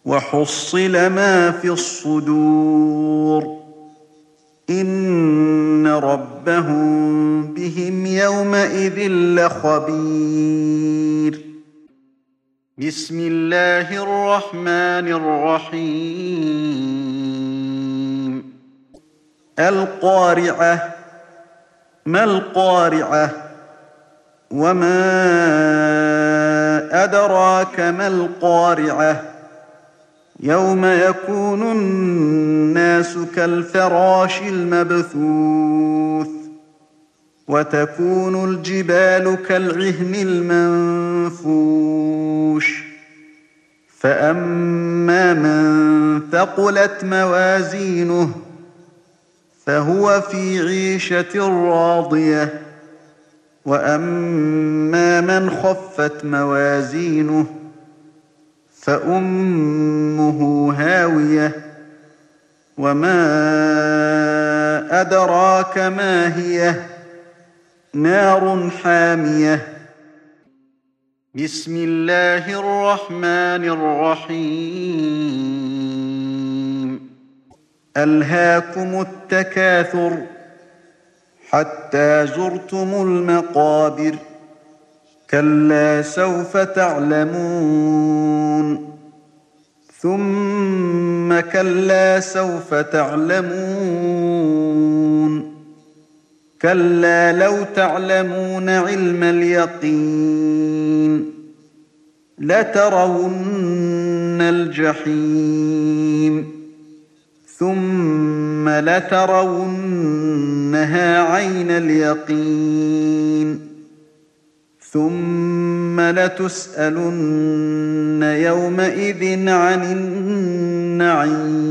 وحصل ما في الصدور إن ربهم بهم يومئذ لخبير بسم الله الرحمن الرحيم القارعة ما القارعة وما أدراك ما القارعة يوم يكون الناس كالفراش المبثوث وتكون الجبال كالعهن المنفوش فأما من ثقلت موازينه فهو في عيشة راضية وأما من خفت موازينه فأمه هاوية وما أدراك ما هي نار حامية بسم الله الرحمن الرحيم ألهاكم التكاثر حتى زرتم المقابر كلا سوف تعلمون ثم كلا سوف تعلمون كلا لو تعلمون علم اليقين لترون الجحيم ثم لترونها عين اليقين ثم لتسألن يومئذ عن النعيم